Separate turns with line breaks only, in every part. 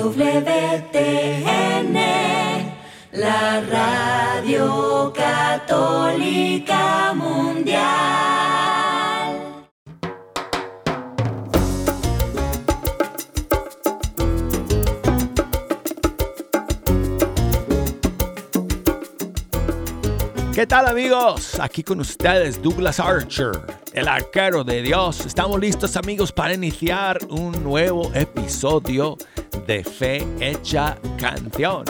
EWTN, la Radio Católica Mundial.
¿Qué tal, amigos? Aquí con ustedes Douglas Archer, el arquero de Dios. Estamos listos, amigos, para iniciar un nuevo episodio de Fe Hecha Canción.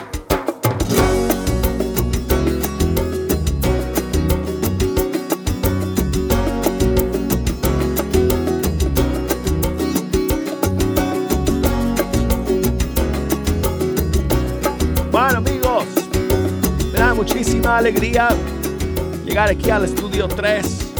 Bueno, amigos, me da muchísima alegría llegar aquí al estudio 3,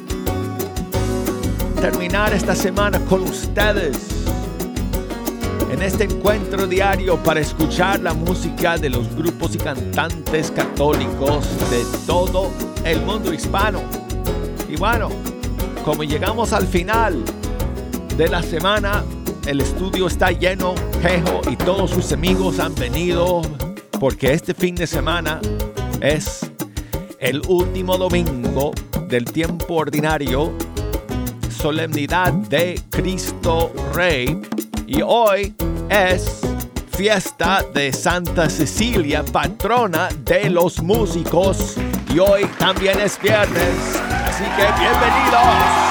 terminar esta semana con ustedes en este encuentro diario para escuchar la música de los grupos y cantantes católicos de todo el mundo hispano. Y bueno, como llegamos al final de la semana, el estudio está lleno. Jejo y todos sus amigos han venido porque este fin de semana es el último domingo del tiempo ordinario, solemnidad de Cristo Rey, y hoy es fiesta de Santa Cecilia, patrona de los músicos, y hoy también es viernes, así que bienvenidos.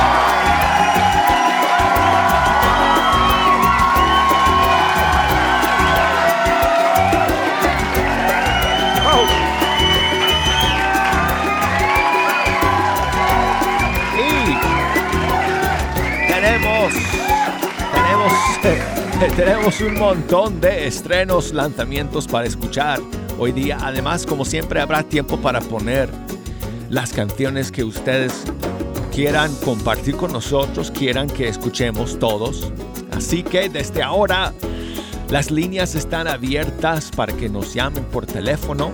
Tenemos un montón de estrenos, lanzamientos para escuchar hoy día. Además, como siempre, habrá tiempo para poner las canciones que ustedes quieran compartir con nosotros, quieran que escuchemos todos. Así que desde ahora las líneas están abiertas para que nos llamen por teléfono.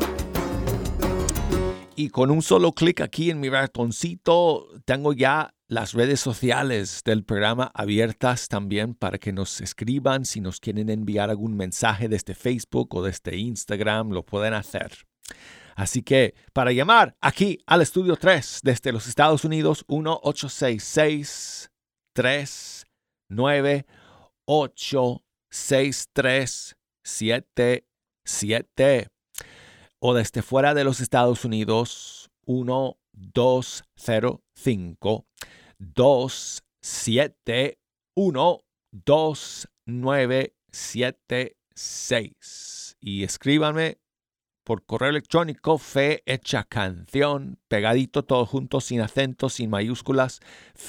Y con un solo clic aquí en mi ratoncito tengo ya las redes sociales del programa abiertas también para que nos escriban. Si nos quieren enviar algún mensaje desde Facebook o desde Instagram, lo pueden hacer. Así que para llamar aquí al estudio 3 desde los Estados Unidos, 1-866-398-6377. O desde fuera de los Estados Unidos, 1-205-271-2976. Y escríbanme por correo electrónico fehechacanción, pegadito todo junto, sin acento, sin mayúsculas,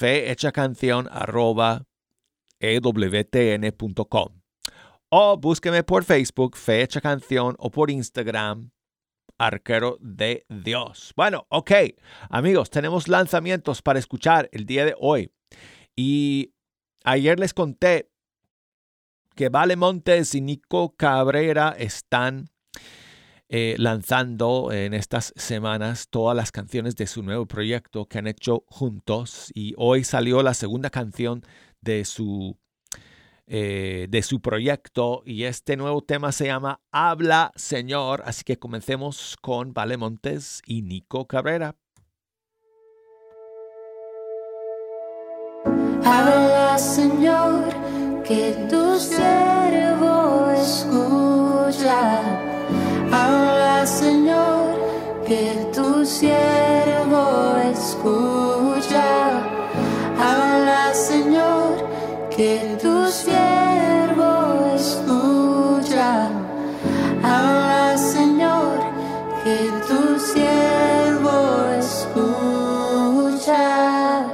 fehechacanción@ewtn.com. O búsqueme por Facebook, Fe Hecha Canción, o por Instagram, Arquero de Dios. Bueno, ok, amigos, tenemos lanzamientos para escuchar el día de hoy. Y ayer les conté que Vale Montes y Nico Cabrera están lanzando en estas semanas todas las canciones de su nuevo proyecto que han hecho juntos. Y hoy salió la segunda canción de su proyecto, y este nuevo tema se llama Habla Señor. Así que comencemos con Vale Montes y Nico Cabrera.
Habla Señor, que tu siervo escucha. Habla Señor, que tu siervo escucha. Habla Señor, que tu siervo escucha. Habla Señor, que tu siervo escucha.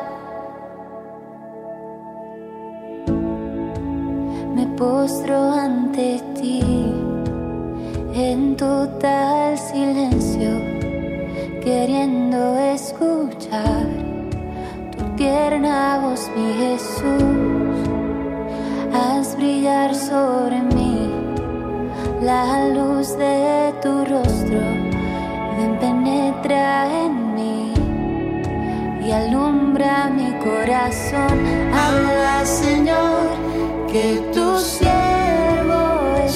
Me postro ante ti en total silencio, queriendo escuchar tu tierna voz, mi Jesús. Haz brillar sobre mí la luz de tu rostro. Ven, penetra en mí y alumbra mi corazón. Habla, Señor, que tu siervo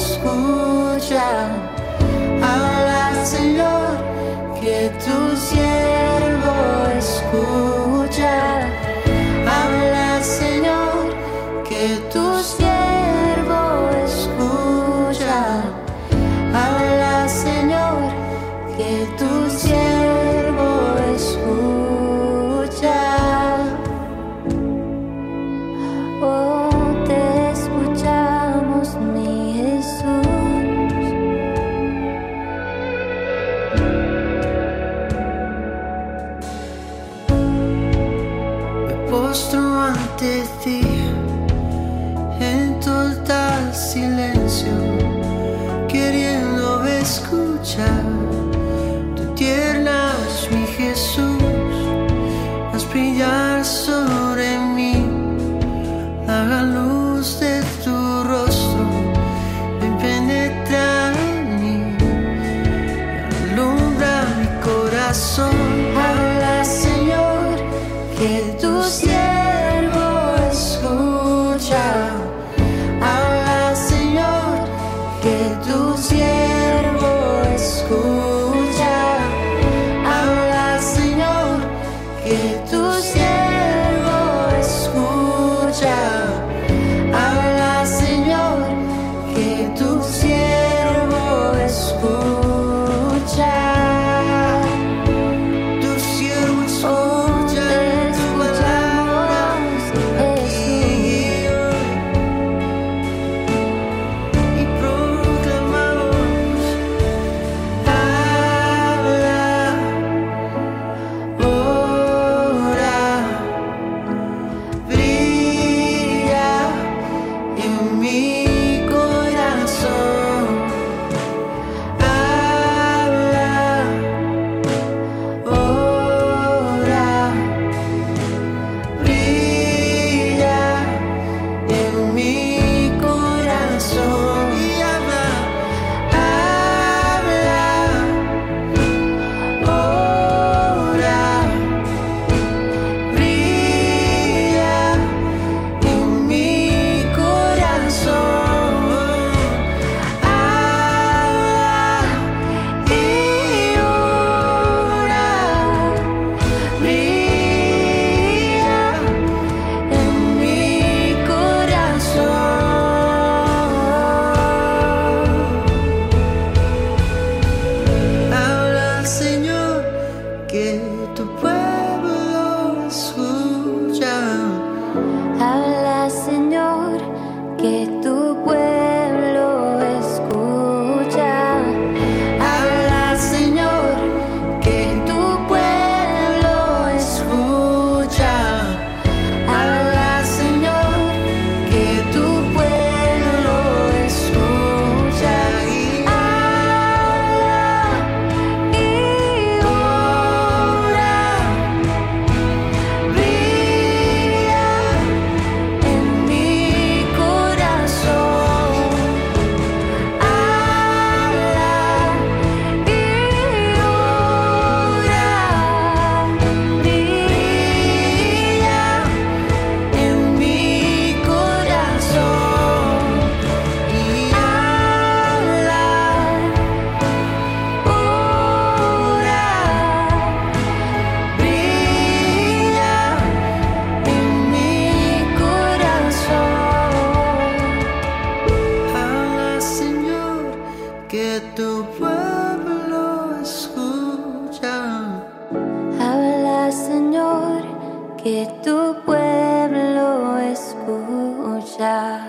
que tu pueblo escucha.
Habla, Señor, que tu pueblo escucha.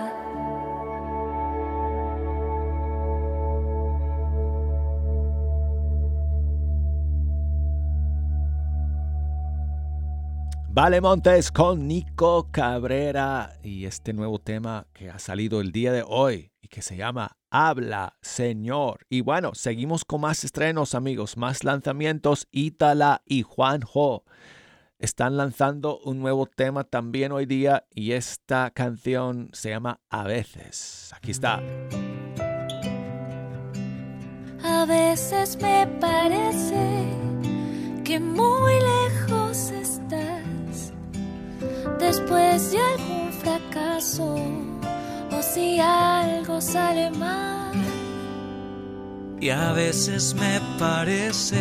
Vale Montes con Nico Cabrera y este nuevo tema que ha salido el día de hoy y que se llama Habla, Señor. Y bueno, seguimos con más estrenos, amigos, más lanzamientos. Ítala y Juanjo están lanzando un nuevo tema también hoy día y esta canción se llama A veces. Aquí está.
A veces me parece que muy lejos estás, después de algún fracaso o si algo sale mal.
Y a veces me parece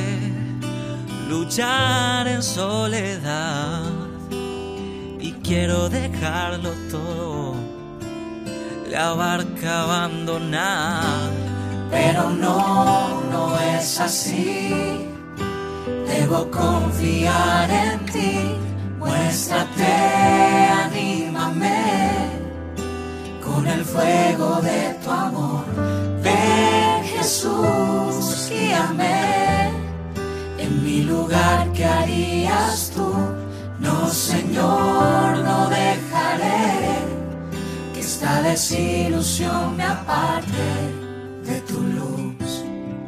luchar en soledad y quiero dejarlo todo, la barca abandonar. Pero no es así. Debo confiar en ti. Muéstrate, anímame con el fuego de tu amor. Ven, Jesús, guíame. En mi lugar, ¿qué harías tú? No, Señor, no dejaré que esta desilusión me aparte de tu luz.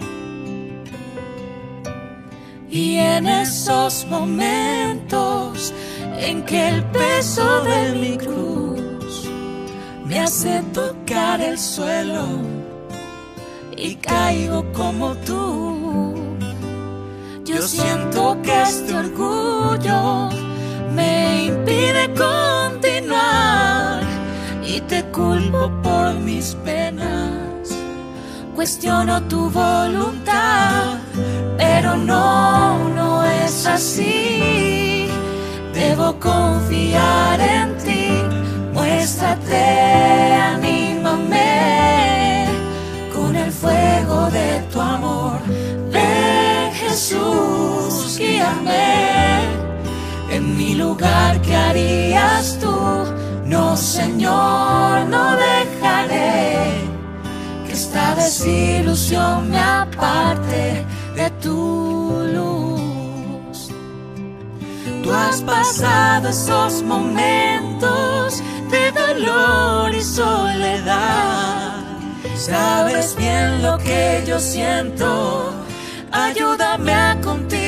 Y en esos momentos en que el peso de mi cruz me hace tocar el suelo y caigo como tú, yo siento que este orgullo me impide continuar y te culpo por mis penas, cuestiono tu voluntad, pero no es así. Debo confiar en ti, muéstrate, anímame con el fuego de tu amor. Ven, Jesús, guíame. En mi lugar, ¿qué harías tú? No, Señor, no dejaré que esta desilusión me aparte de tu luz. Tú has pasado esos momentos de dolor y soledad. Sabes bien lo que yo siento. Ayúdame a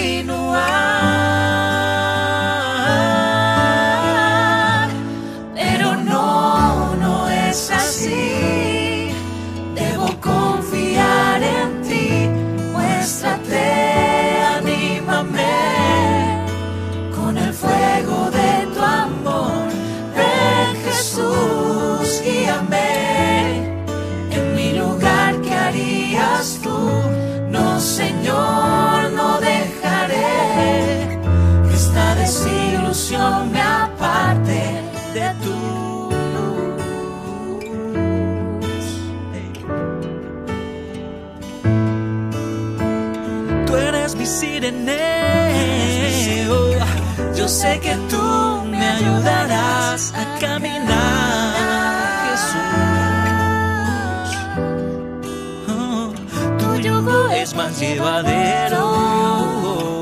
continuar. Pero no es así. Debo confiar en ti. Muéstrate, anímame con el fuego de tu amor. Ven, Jesús, guíame. En mi lugar, ¿qué harías tú? No, Señor, no dejaré que esta desilusión me aparte de tu luz. Tú eres mi sireneo. Yo sé que tú me ayudarás a caminar, Jesús. Tu yugo es más llevadero.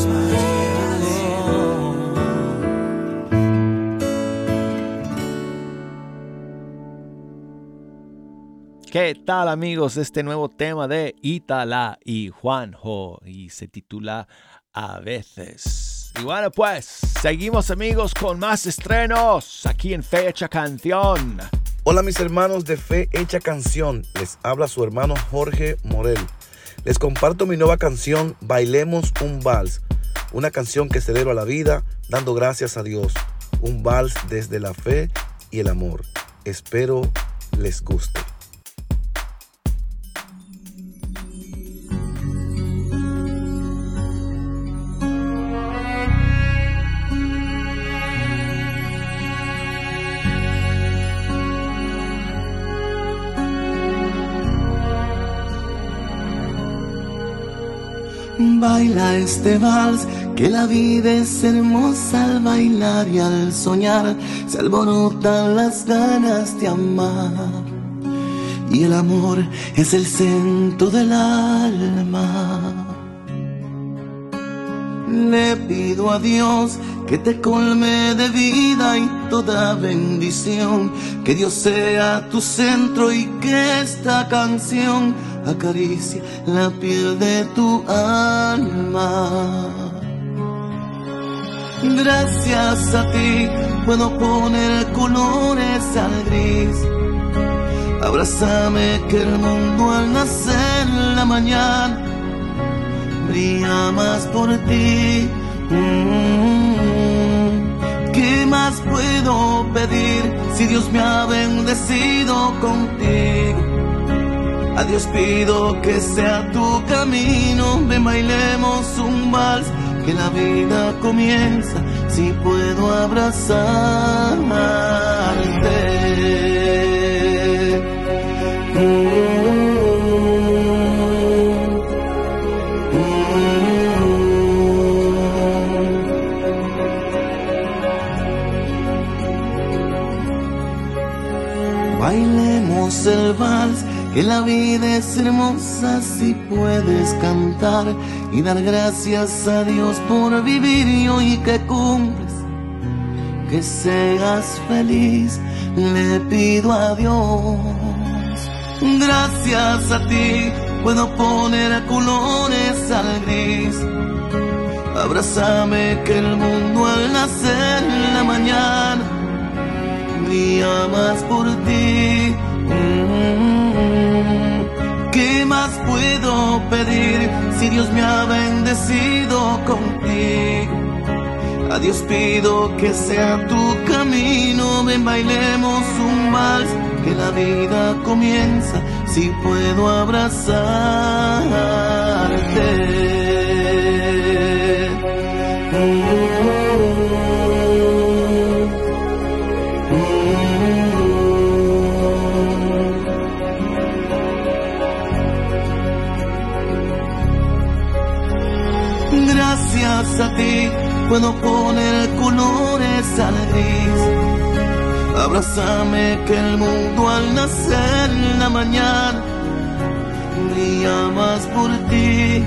¿Qué tal, amigos? Este nuevo tema de Ítala y Juanjo y se titula A veces. Y bueno, pues seguimos, amigos, con más estrenos aquí en Fe Hecha Canción.
Hola, mis hermanos de Fe Hecha Canción. Les habla su hermano Jorge Morel. Les comparto mi nueva canción Bailemos un Vals. Una canción que celebra la vida dando gracias a Dios. Un vals desde la fe y el amor. Espero les guste.
Baila este vals, que la vida es hermosa al bailar y al soñar se alborotan las ganas de amar. Y el amor es el centro del alma. Le pido a Dios que te colme de vida y toda bendición, que Dios sea tu centro y que esta canción acaricie la piel de tu alma. Gracias a ti puedo poner colores al gris. Abrázame que el mundo al nacer en la mañana brilla más por ti. ¿Qué más puedo pedir si Dios me ha bendecido contigo? A Dios pido que sea tu camino, ven bailemos un vals, que la vida comienza si puedo abrazarte. Bailemos el vals, que la vida es hermosa si puedes cantar y dar gracias a Dios por vivir y hoy que cumples, que seas feliz, le pido a Dios. Gracias a ti puedo poner colores al gris. Abrázame que el mundo al nacer en la mañana brilla más por ti. ¿Qué más puedo pedir si Dios me ha bendecido contigo? A Dios pido que sea tu camino, ven bailemos un vals, que la vida comienza si puedo abrazarte. Gracias a ti puedo poner colores al gris. Abrázame que el mundo al nacer en la mañana brilla más por ti.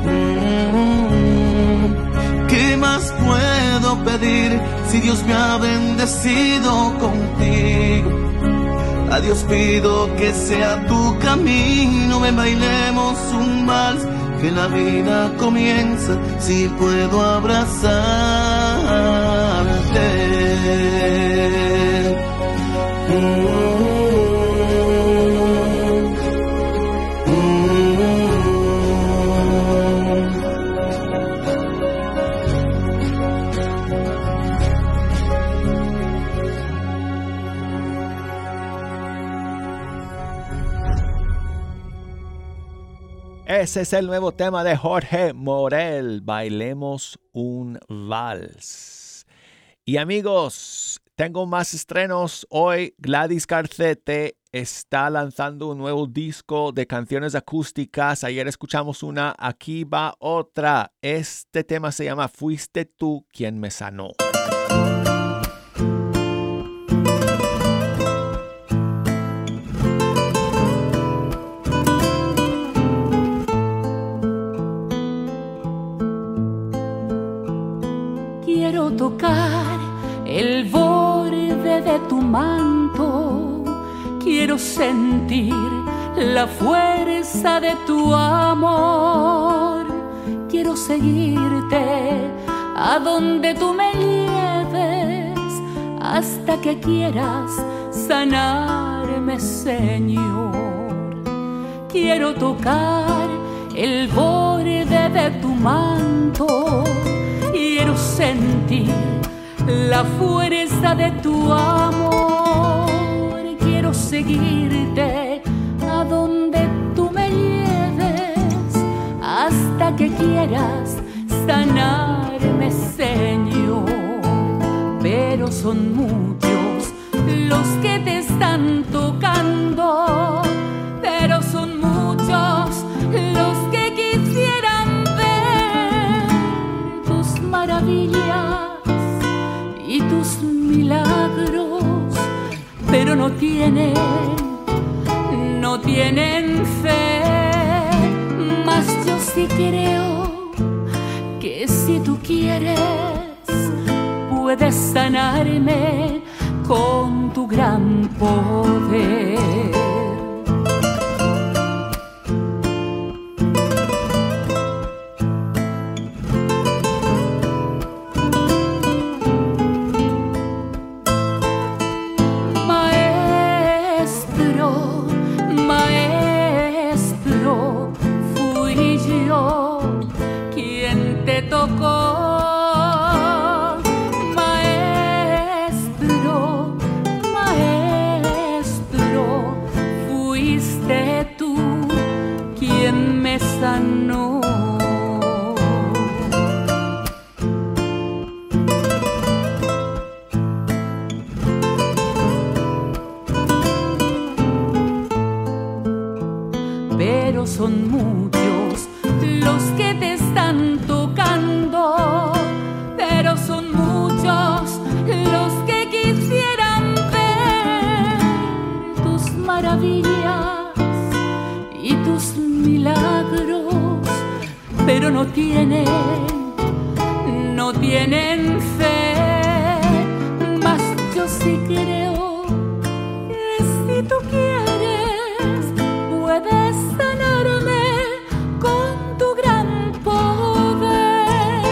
¿Qué más puedo pedir si Dios me ha bendecido contigo? A Dios pido que sea tu camino, ven bailemos un vals, que la vida comienza si puedo abrazarte.
Ese es el nuevo tema de Jorge Morel, Bailemos un Vals. Y amigos, tengo más estrenos hoy. Gladys Garcete está lanzando un nuevo disco de canciones acústicas. Ayer escuchamos una, aquí va otra. Este tema se llama Fuiste tú quien me sanó.
Quiero tocar el borde de tu manto, quiero sentir la fuerza de tu amor, quiero seguirte a donde tú me lleves, hasta que quieras sanarme, Señor. Quiero tocar el borde de tu manto, quiero sentir la fuerza de tu amor, quiero seguirte a donde tú me lleves, hasta que quieras sanarme, Señor. Pero son muchos los que te están tocando, pero son muchos los que quisieran ver tienen fe, mas yo sí creo que si tú quieres puedes sanarme con tu gran poder. Pero son muchos los que te están tocando, pero son muchos los que quisieran ver tus maravillas y tus milagros, pero no tienen fe, mas yo sí creo que si tú quieres puedes sanarme con tu gran poder.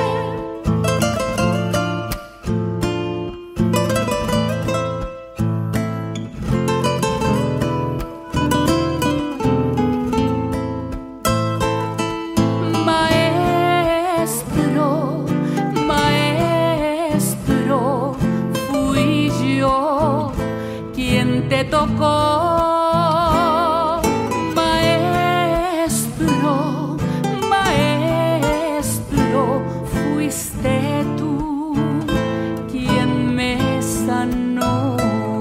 Maestro, maestro, fui yo quien te tocó. Fuiste tú quien me sanó.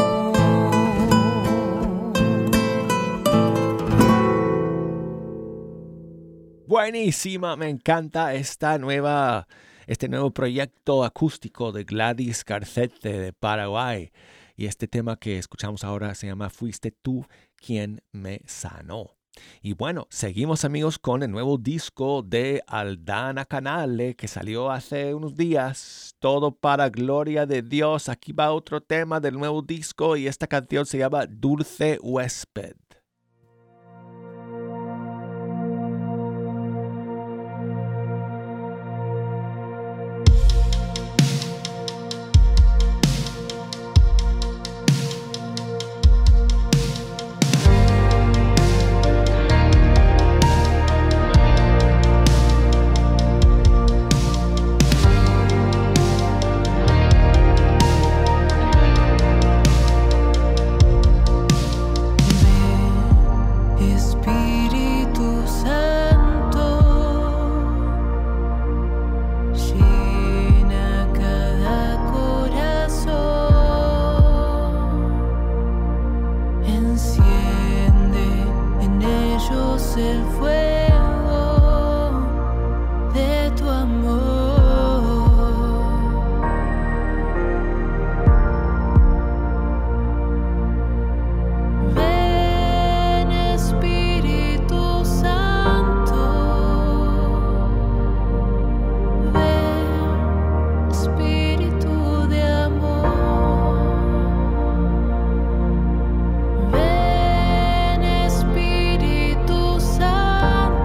Buenísima, me encanta este nuevo proyecto acústico de Gladys Garcete de Paraguay. Y este tema que escuchamos ahora se llama Fuiste tú quien me sanó. Y bueno, seguimos amigos con el nuevo disco de Aldana Canale que salió hace unos días, Todo para Gloria de Dios. Aquí va otro tema del nuevo disco y esta canción se llama Dulce Huésped.
Ven Espíritu Santo.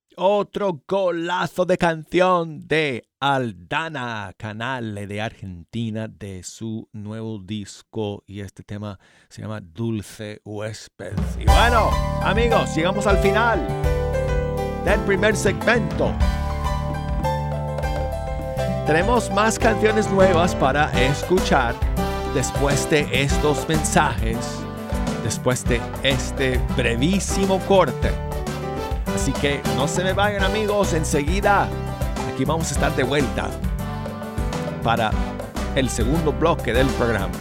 Otro golazo de canción de Aldana Canale de Argentina de su nuevo disco. Y este tema se llama Dulce Huésped. Y bueno, amigos, llegamos al final del primer segmento. Tenemos más canciones nuevas para escuchar después de estos mensajes, después de este brevísimo corte. Así que no se me vayan, amigos, enseguida aquí vamos a estar de vuelta para el segundo bloque del programa.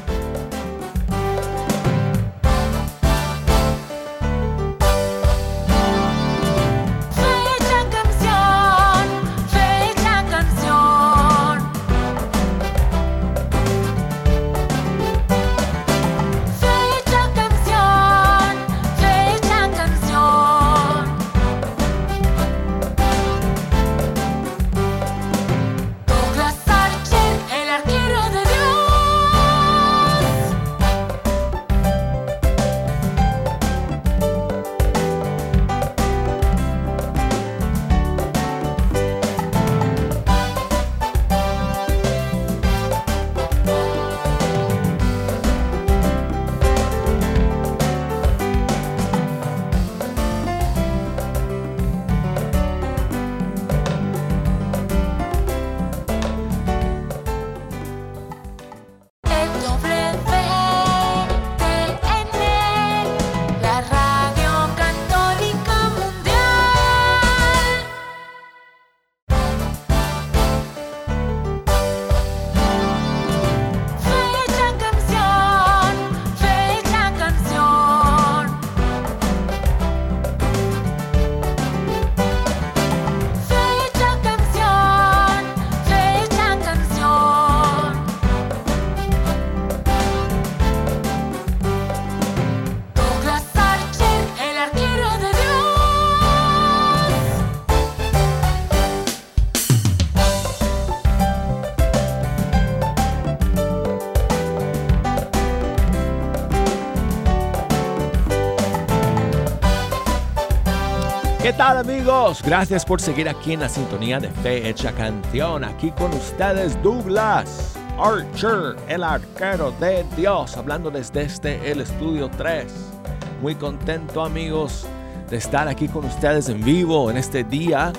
¿Qué tal, amigos? Gracias por seguir aquí en la sintonía de Fe Hecha Canción. Aquí con ustedes Douglas Archer, el arquero de Dios, hablando desde el estudio 3. Muy contento, amigos, de estar aquí con ustedes en vivo en este día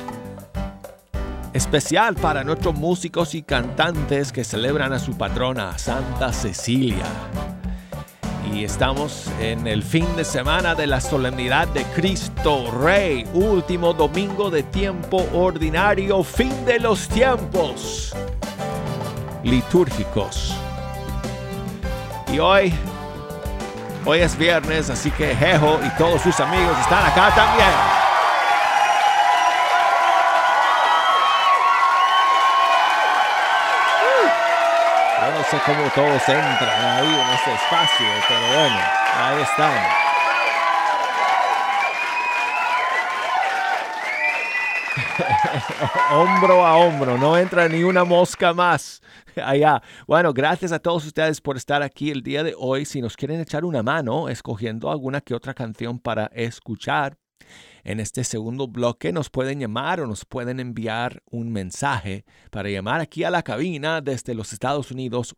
especial para nuestros músicos y cantantes que celebran a su patrona, Santa Cecilia. Y estamos en el fin de semana de la solemnidad de Cristo Rey, último domingo de tiempo ordinario, fin de los tiempos litúrgicos. Y hoy es viernes, así que Jejo y todos sus amigos están acá también. Yo no sé cómo todos entran ahí en este espacio, pero bueno, ahí están. Hombro a hombro, no entra ni una mosca más allá. Bueno, gracias a todos ustedes por estar aquí el día de hoy. Si nos quieren echar una mano escogiendo alguna que otra canción para escuchar en este segundo bloque, nos pueden llamar o nos pueden enviar un mensaje para llamar aquí a la cabina desde los Estados Unidos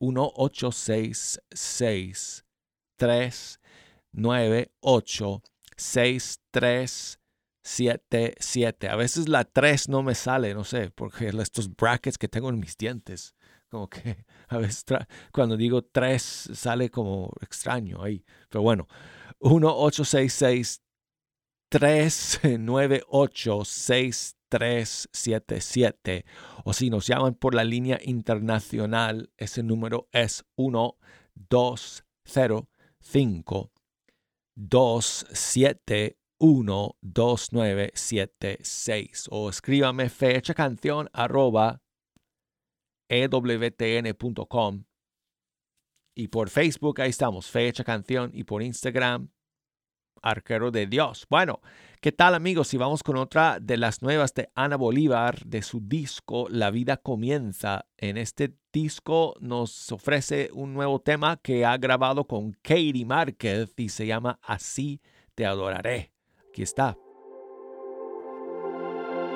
1-866-398-6377. A veces la 3 no me sale, no sé, porque estos brackets que tengo en mis dientes, como que a veces cuando digo 3 sale como extraño ahí. Pero bueno, 1-866-398-6377. O si nos llaman por la línea internacional, ese número es 1-205-271-2976. O escríbame fehechacancion@ewtn.com. Y por Facebook, ahí estamos, Fe Hecha Canción. Y por Instagram, Arquero de Dios. Bueno, ¿qué tal, amigos? Y vamos con otra de las nuevas de Ana Bolívar, de su disco La Vida Comienza. En este disco nos ofrece un nuevo tema que ha grabado con Katie Márquez y se llama Así te adoraré. Aquí está.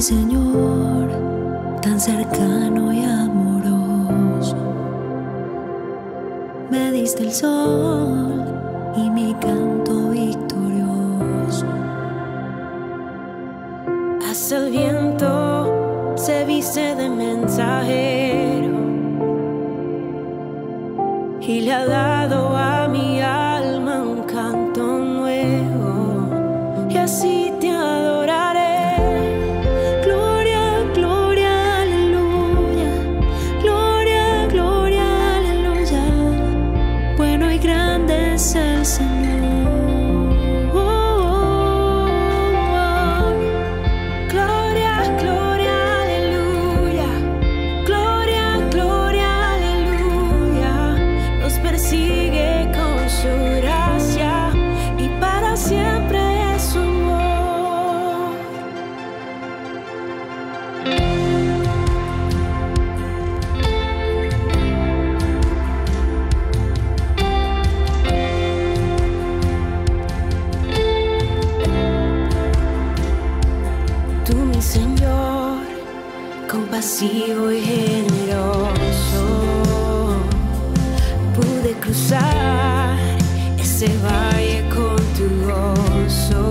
Señor, tan cercano y amoroso. Me diste el sol y mi canto victorioso. Hasta el viento se viste de mensajero y le ha dado a mi alma un canto nuevo, y así te adoraré. Gloria, gloria, aleluya. Gloria, gloria, aleluya. Bueno y grande es el Señor. Gloria, gloria, aleluya. Gloria, gloria, aleluya. Nos persigue con su gracia y para siempre es su amor. Tú, mi Señor, compasivo y generoso, pude cruzar ese valle con tu gozo.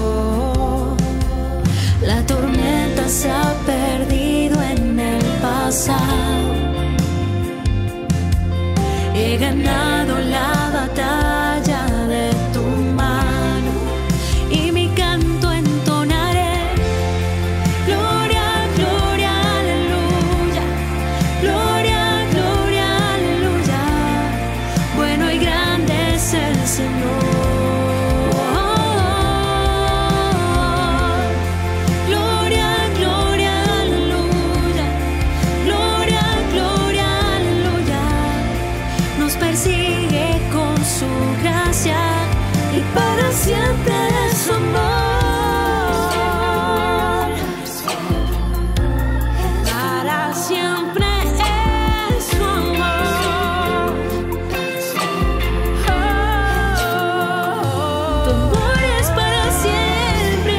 La tormenta se ha perdido en el pasado. He ganado la batalla de tu mano y mi canto entonaré. Gloria, gloria, aleluya. Gloria, gloria, aleluya. Bueno y grande es el Señor. Gloria, gloria, aleluya. Gloria, gloria, aleluya. Nos persigue con su gracia y para siempre es su amor. Para siempre es su amor. Tu amor es para siempre.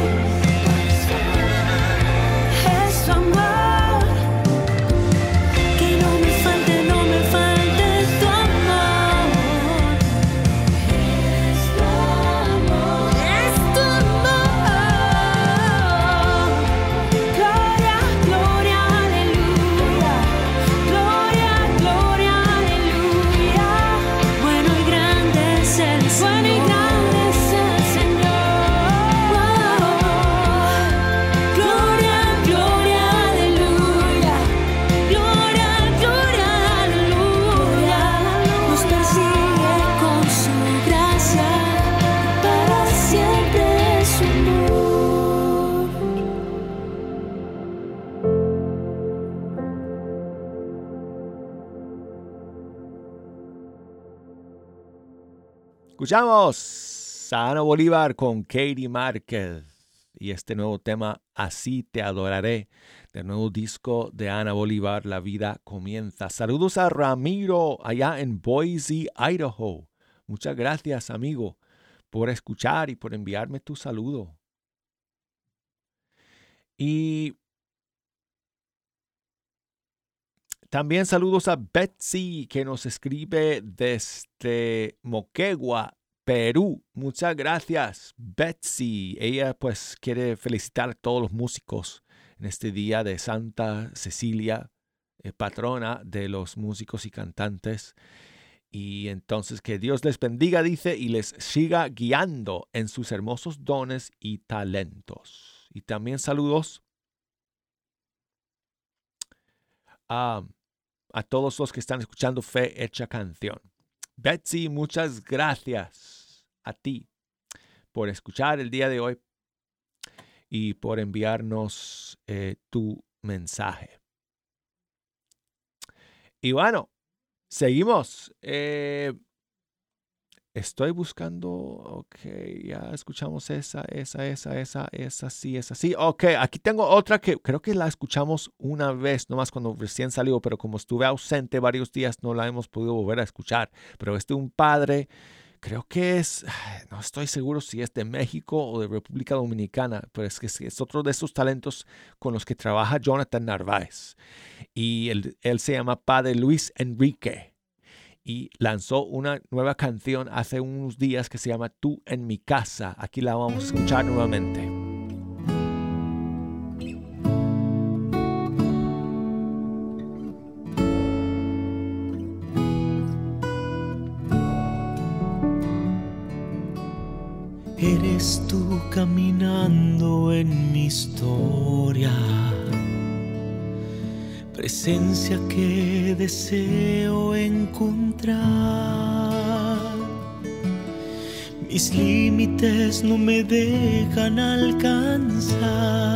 Es su amor. Que no me falte tu amor. Es tu amor. Es tu amor. Gloria, gloria, aleluya. Gloria, gloria, aleluya. Bueno y grande es el Señor. Bueno y grande es el Señor. Gloria, gloria, aleluya. Gloria, gloria, aleluya. Nos persigue con su gracia. Para siempre es su amor.
Escuchamos a Ana Bolívar con Katie Márquez y este nuevo tema, Así te adoraré, del nuevo disco de Ana Bolívar, La vida comienza. Saludos a Ramiro allá en Boise, Idaho. Muchas gracias, amigo, por escuchar y por enviarme tu saludo. Y también saludos a Betsy, que nos escribe desde Moquegua, Perú. Muchas gracias, Betsy. Ella pues quiere felicitar a todos los músicos en este día de Santa Cecilia, patrona de los músicos y cantantes. Y entonces que Dios les bendiga, dice, y les siga guiando en sus hermosos dones y talentos. Y también saludos a todos los que están escuchando Fe Hecha Canción. Betsy, muchas gracias a ti por escuchar el día de hoy y por enviarnos tu mensaje. Y bueno, seguimos. Estoy buscando, ok, ya escuchamos esa, sí. Ok, aquí tengo otra que creo que la escuchamos una vez, nomás cuando recién salió, pero como estuve ausente varios días no la hemos podido volver a escuchar. Pero es de un padre creo que no estoy seguro si es de México o de República Dominicana, pero es que es otro de esos talentos con los que trabaja Jonathan Narváez. Y él se llama Padre Luis Enrique y lanzó una nueva canción hace unos días que se llama Tú en mi casa. Aquí la vamos a escuchar nuevamente.
Eres tú caminando en mi historia, presencia que deseo encontrar. Mis límites no me dejan alcanzar,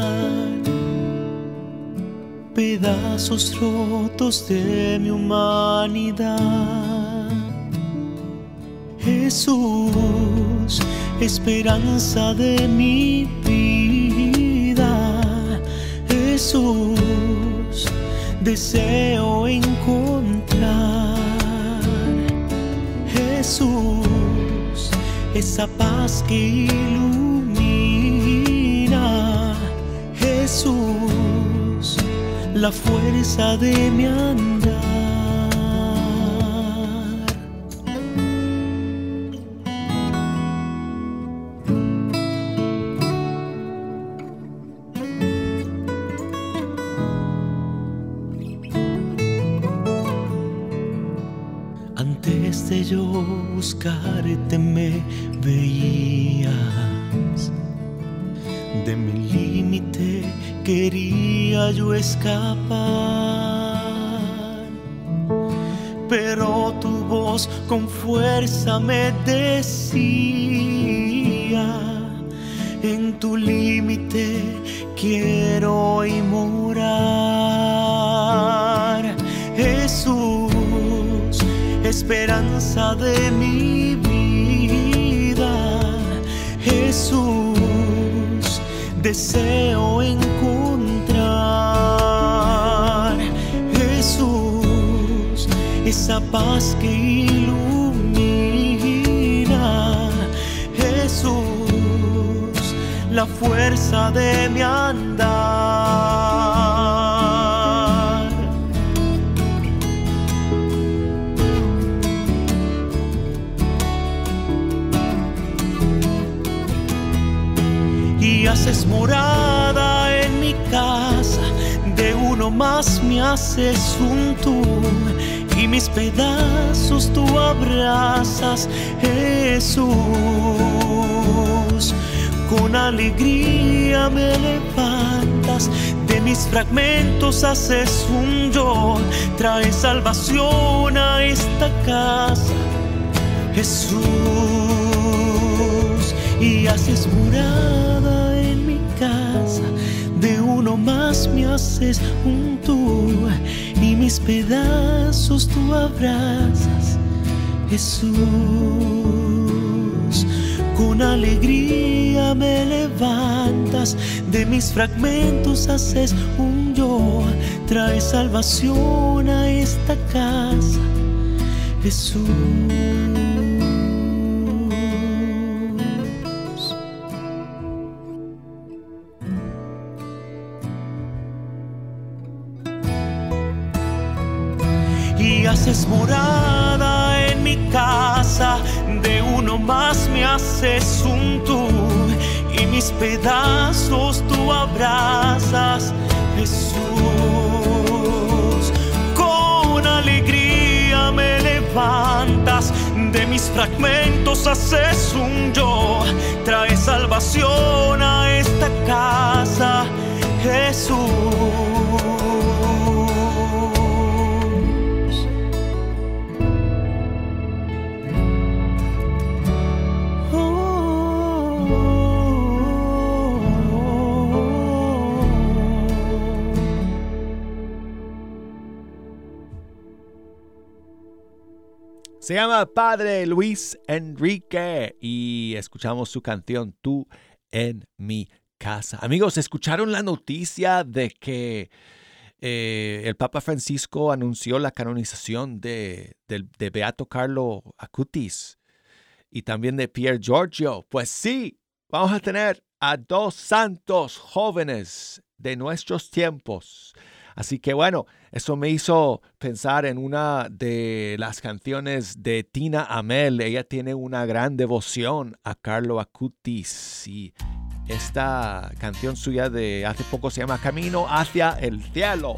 pedazos rotos de mi humanidad. Jesús, esperanza de mi vida. Jesús, deseo encontrar. Jesús, esa paz que ilumina. Jesús, la fuerza de mi andar. Antes de yo buscarte me veías, de mi límite quería yo escapar, pero tu voz con fuerza me decía: en tu límite quiero hoy morar. Jesús, esperanza de mi vida. Jesús, deseo encontrar. Jesús, esa paz que ilumina. Jesús, la fuerza de mi andar. Y haces morada en mi casa, de uno más me haces un tú, y mis pedazos tú abrazas. Jesús, con alegría me levantas, de mis fragmentos haces un yo, traes salvación a esta casa. Jesús, y haces morada en mi casa, de uno más me haces un tú, y mis pedazos tú abrazas. Jesús, con alegría me levantas, de mis fragmentos haces un yo, traes salvación a esta casa. Jesús. Y haces morada en mi casa, de uno más me haces un tú, y mis pedazos tú abrazas. Jesús, con alegría me levantas, de mis fragmentos haces un yo, traes salvación a esta casa. Jesús.
Se llama Padre Luis Enrique y escuchamos su canción Tú en mi casa. Amigos, ¿escucharon la noticia de que el Papa Francisco anunció la canonización de Beato Carlo Acutis? y también de Pier Giorgio. Pues sí, vamos a tener a dos santos jóvenes de nuestros tiempos. Así que bueno, eso me hizo pensar en una de las canciones de Tina Amel. Ella tiene una gran devoción a Carlo Acutis y esta canción suya de hace poco se llama Camino hacia el cielo.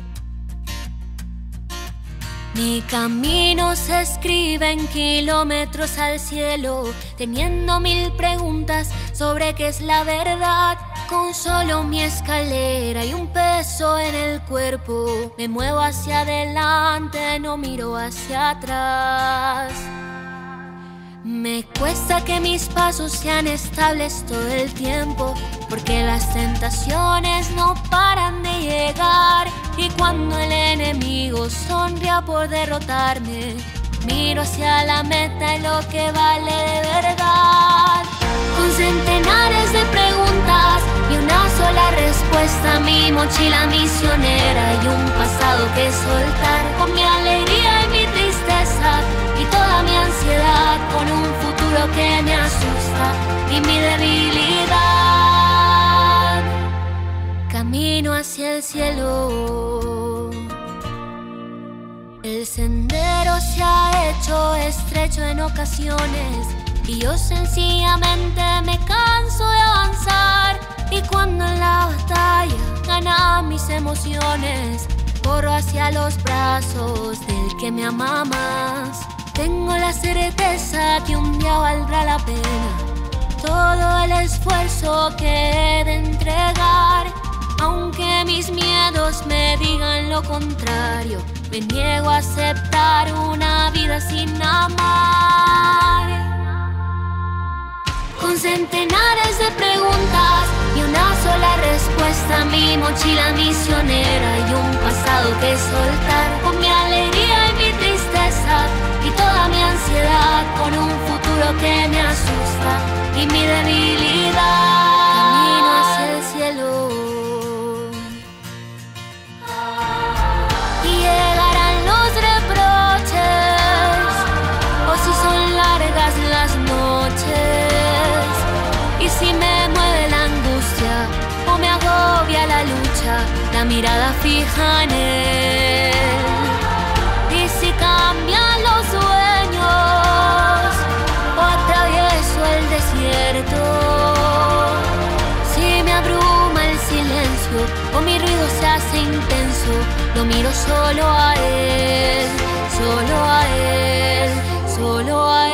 Mi camino se escribe en kilómetros al cielo, teniendo 1000 preguntas sobre qué es la verdad. Con solo mi escalera y un peso en el cuerpo, me muevo hacia adelante, no miro hacia atrás. Me cuesta que mis pasos sean estables todo el tiempo, porque las tentaciones no paran de llegar. Y cuando el enemigo sonría por derrotarme, miro hacia la meta y lo que vale de verdad. Con centenares de preguntas y una sola respuesta, mi mochila misionera y un pasado que soltar. Con mi alegría y mi tristeza y toda mi ansiedad, con un futuro que me asusta y mi debilidad. Camino hacia el cielo. El sendero se ha hecho estrecho en ocasiones y yo sencillamente me canso de avanzar. Y cuando en la batalla ganan mis emociones, corro hacia los brazos del que me ama más. Tengo la certeza que un día valdrá la pena todo el esfuerzo que he de entregar. Aunque mis miedos me digan lo contrario, me niego a aceptar una vida sin amar. Con centenares de preguntas y una sola respuesta, mi mochila misionera y un pasado que soltar. Con mi alegría y mi tristeza y toda mi ansiedad, con un futuro que me asusta y mi debilidad. Camino hacia el cielo. Y llegarán los reproches, o si son largas las noches, y si me mueve la angustia o me agobia la lucha, la mirada fija en él. Y si cambian los sueños o atravieso el desierto, si me abruma el silencio o mi ruido se hace intenso, lo miro solo a él, solo a él, solo a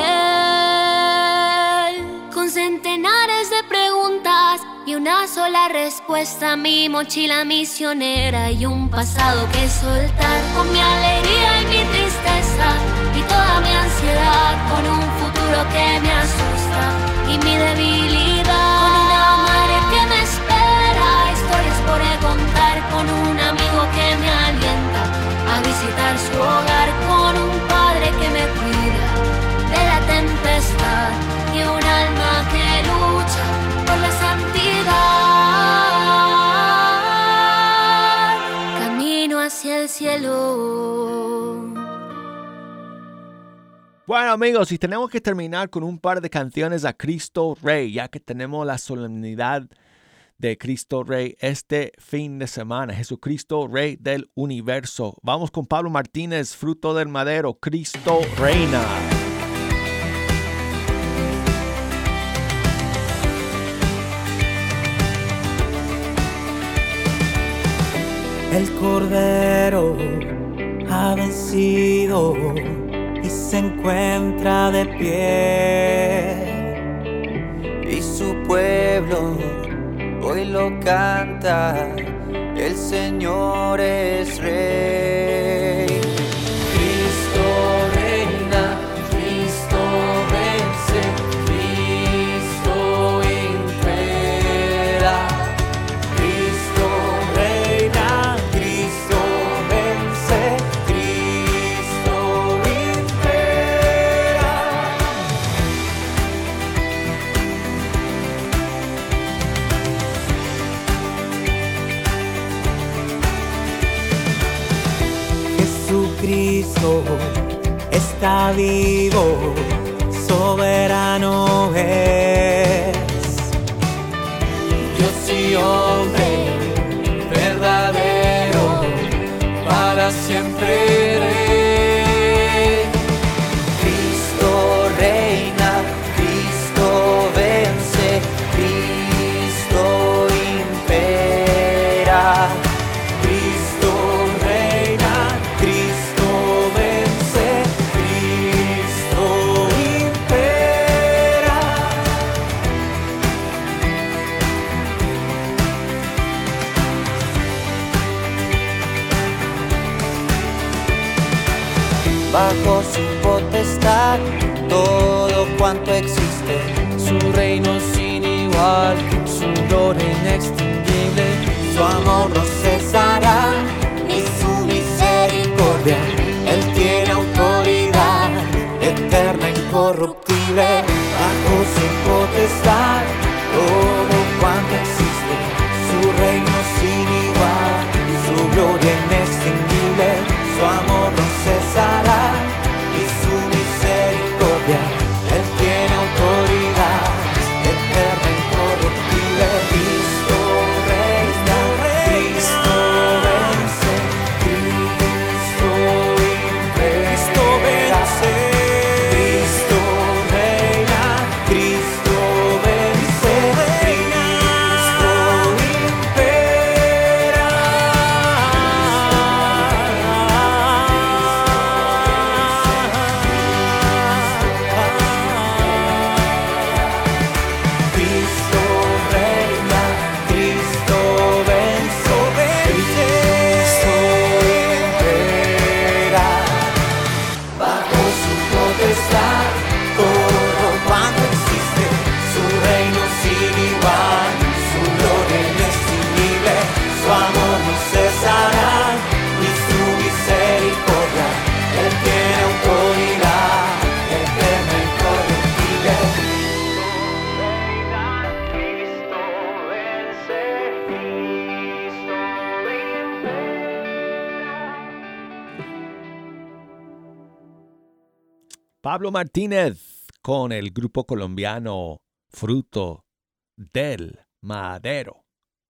él. Con centenares de preguntas y una sola respuesta, mi mochila misionera y un pasado que soltar. Con mi alegría y mi tristeza y toda mi ansiedad, con un futuro que me asusta y mi debilidad. Con una madre que me espera, historias por contar, con un amigo que me alienta a visitar su hogar, con un padre que me cuida de la tempestad y un alma que lucha por la santidad. Camino hacia el cielo.
Bueno amigos, y tenemos que terminar con un par de canciones a Cristo Rey, ya que tenemos la solemnidad de Cristo Rey este fin de semana. Jesucristo Rey del universo. Vamos con Pablo Martínez, Fruto del Madero, Cristo Reina.
El Cordero ha vencido y se encuentra de pie, y su pueblo hoy lo canta, el Señor es Rey. Cristo reina, Cristo vence, Cristo impera. Cristo reina, Cristo vence, Cristo impera. Jesucristo está vivo, soberano es. Dios y hombre verdadero, para siempre Rey. Cristo reina, Cristo vence, Cristo impera. Cristo reina, Cristo vence, Cristo impera. Bajo su potestad todo cuanto existe, su reino sin igual, su gloria inextinguible, su amor no cesará, ni su misericordia. Él tiene autoridad eterna, incorruptible. Bajo su potestad todo cuanto existe, su reino sin igual, su gloria inextinguible, su amor no cesará, y su misericordia. Él tiene autoridad eterna, incorruptible. Cristo reina, Cristo vence, Cristo impera. Cristo vence, Cristo reina, Cristo vence, Cristo impera. Cristo reina, Cristo vence, Cristo impera. Bajo su potestad todo cuanto existe, su reino sin igual, su gloria inextinguible, su amor no cesará, ni su misericordia. Él tiene autoridad eterna, incorruptible. Cristo vence, Cristo
Pablo Martínez con el grupo colombiano Fruto del Madero.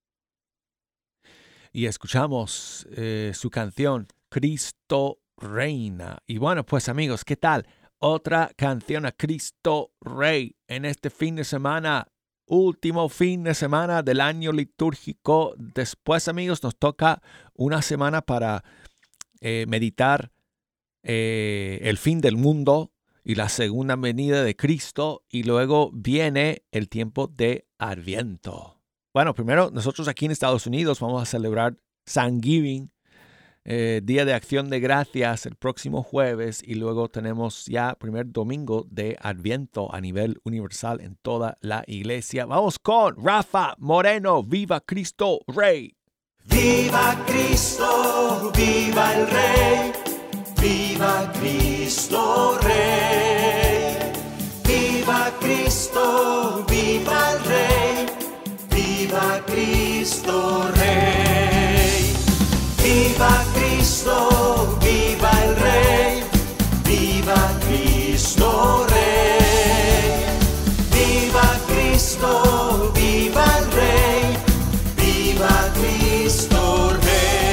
Y escuchamos su canción Cristo Reina. Y bueno, pues amigos, ¿qué tal? Otra canción a Cristo Rey en este fin de semana, último fin de semana del año litúrgico. Después, amigos, nos toca una semana para meditar el fin del mundo y la segunda venida de Cristo, y luego viene el tiempo de Adviento. Bueno, primero nosotros aquí en Estados Unidos vamos a celebrar Thanksgiving, Día de Acción de Gracias, el próximo jueves, y luego tenemos ya primer domingo de Adviento a nivel universal en toda la iglesia. Vamos con Rafa Moreno, Viva Cristo Rey.
Viva Cristo, viva el Rey, viva Cristo Rey, viva Cristo, viva el Rey, viva Cristo Rey, viva Cristo, viva el Rey, viva Cristo Rey, viva Cristo, viva el Rey, viva Cristo Rey.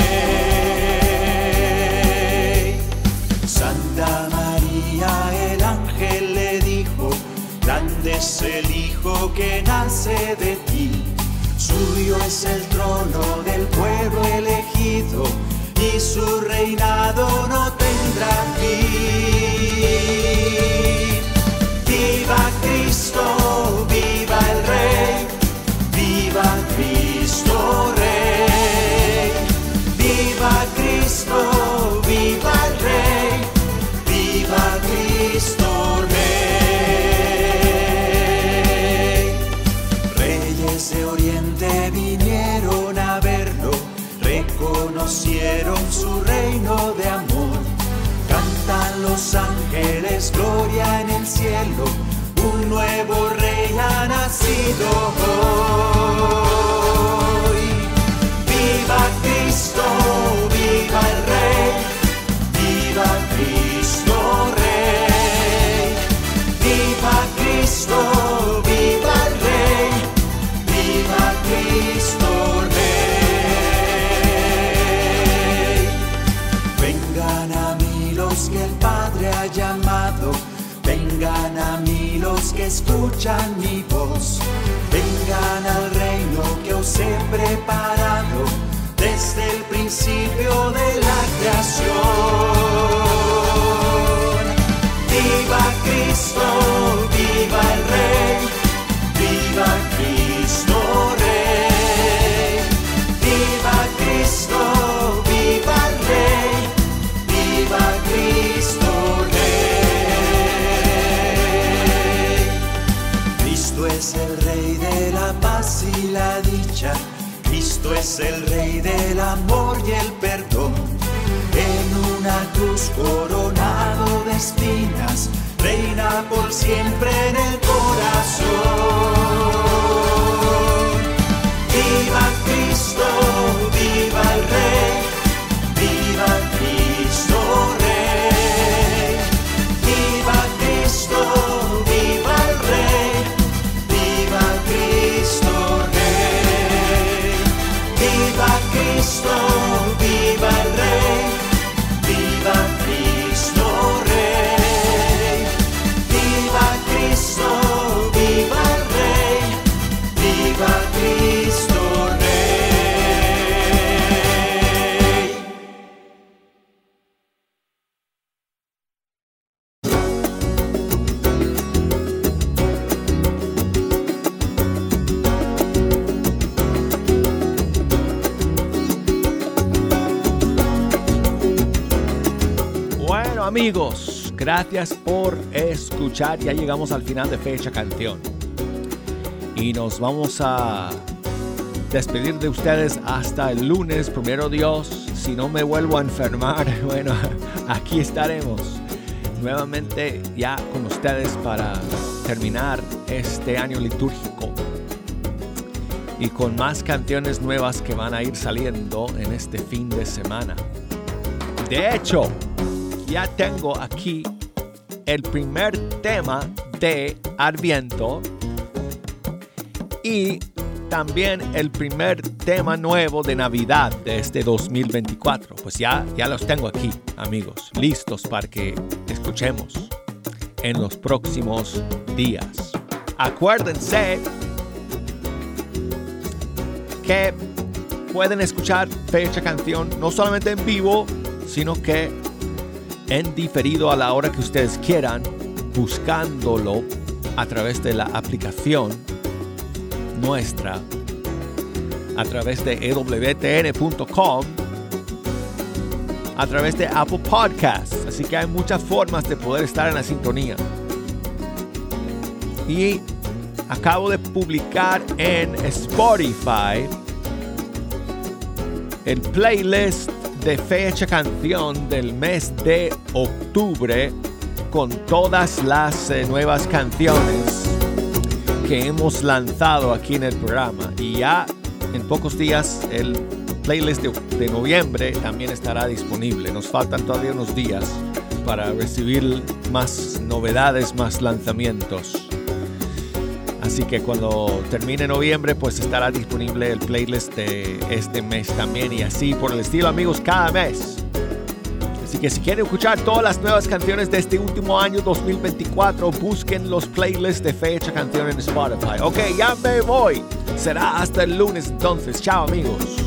Santa María, el ángel le dijo, grande es el Hijo que nace de ti, suyo es el trono del pueblo elegido, y su reinado no tendrá fin. Viva Cristo, viva el Rey, viva Cristo Rey, viva Cristo, viva el Rey, viva Cristo Rey. Reyes de Oriente vinieron a verlo, reconocieron su reino de amor. Cantan los ángeles, gloria en el cielo, un nuevo rey ha nacido hoy. Viva Cristo, viva el Rey, viva Cristo Rey, viva escuchan mi voz. Vengan al reino que os he preparado desde el principio de la creación. Viva Cristo, viva el Rey, viva Cristo Rey. Viva Cristo, viva el Rey, viva Cristo Rey. Cristo es el Rey de la paz y la dicha. Cristo es el Rey del amor y el perdón. En una cruz coronado de espinas, reina por siempre en el corazón. Viva Cristo, viva el Rey, viva Cristo Rey. Viva Cristo, viva el Rey, viva Cristo Rey. Viva Cristo, viva el Rey, viva Cristo Rey. Viva Cristo, viva el Rey, viva Cristo Rey.
Bueno, amigos, gracias por escuchar. Ya llegamos al final de Fecha Canción. Y nos vamos a despedir de ustedes hasta el lunes, primero Dios. Si no me vuelvo a enfermar, bueno, aquí estaremos nuevamente ya con ustedes para terminar este año litúrgico. Y con más canciones nuevas que van a ir saliendo en este fin de semana. De hecho, ya tengo aquí el primer tema de Adviento y también el primer tema nuevo de Navidad de este 2024. Pues ya los tengo aquí, amigos, listos para que escuchemos en los próximos días. Acuérdense que pueden escuchar Fecha Canción no solamente en vivo, sino que en diferido a la hora que ustedes quieran, buscándolo a través de la aplicación nuestra, a través de ewtn.com, a través de Apple Podcasts. Así que hay muchas formas de poder estar en la sintonía. Y acabo de publicar en Spotify el playlist de Fecha Canción del mes de octubre con todas las nuevas canciones que hemos lanzado aquí en el programa. Y ya en pocos días el playlist de noviembre también estará disponible. Nos faltan todavía unos días para recibir más novedades, más lanzamientos. Así que cuando termine noviembre, pues estará disponible el playlist de este mes también. Y así por el estilo, amigos, cada mes. Así que si quieren escuchar todas las nuevas canciones de este último año 2024, busquen los playlists de Fecha Canción en Spotify. Ok, ya me voy. Será hasta el lunes entonces. Chao, amigos.